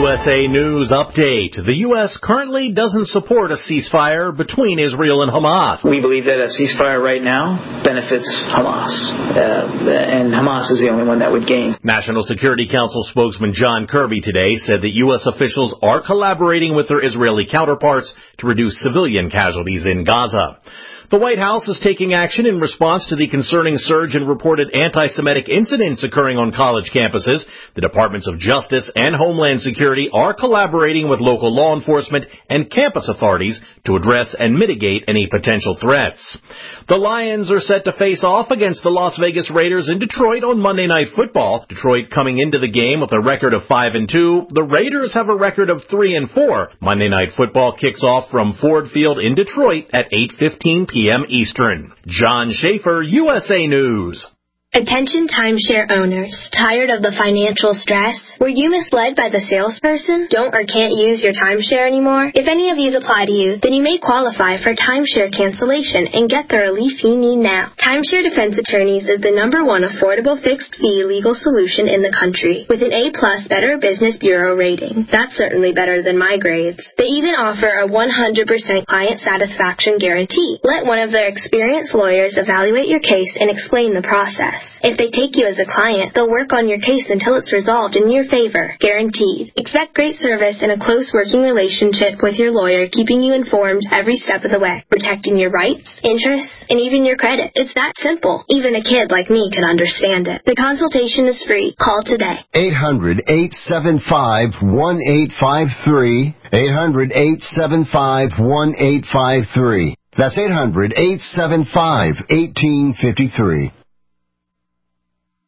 USA News Update. The U.S. currently doesn't support a ceasefire between Israel and Hamas. We believe that a ceasefire right now benefits Hamas, and Hamas is the only one that would gain. National Security Council spokesman John Kirby today said that U.S. officials are collaborating with their Israeli counterparts to reduce civilian casualties in Gaza. The White House is taking action in response to the concerning surge in reported anti-Semitic incidents occurring on college campuses. The Departments of Justice and Homeland Security are collaborating with local law enforcement and campus authorities to address and mitigate any potential threats. The Lions are set to face off against the Las Vegas Raiders in Detroit on Monday Night Football. Detroit coming into the game with a record of 5-2. The Raiders have a record of 3-4. Monday Night Football kicks off from Ford Field in Detroit at 8:15 p.m. Eastern. John Schaefer, USA News. Attention timeshare owners. Tired of the financial stress? Were you misled by the salesperson? Don't or can't use your timeshare anymore? If any of these apply to you, then you may qualify for timeshare cancellation and get the relief you need now. Timeshare Defense Attorneys is the #1 affordable fixed-fee legal solution in the country, with an A+ Better Business Bureau rating. That's certainly better than my grades. They even offer a 100% client satisfaction guarantee. Let one of their experienced lawyers evaluate your case and explain the process. If they take you as a client, they'll work on your case until it's resolved in your favor. Guaranteed. Expect great service and a close working relationship with your lawyer, keeping you informed every step of the way, protecting your rights, interests, and even your credit. It's that simple. Even a kid like me can understand it. The consultation is free. Call today. 800-875-1853. 800-875-1853. That's 800-875-1853.